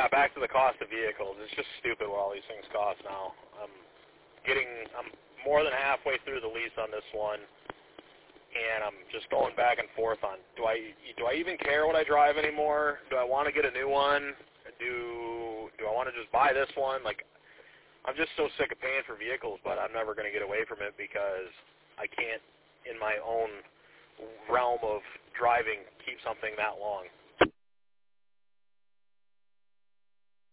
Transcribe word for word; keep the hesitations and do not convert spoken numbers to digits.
yeah, back to the cost of vehicles. It's just stupid what all these things cost now. I'm getting, I'm more than halfway through the lease on this one, and I'm just going back and forth on, do I do I even care what I drive anymore? Do I want to get a new one? Do do I want to just buy this one? Like, I'm just so sick of paying for vehicles, but I'm never going to get away from it because I can't, in my own realm of driving, keep something that long.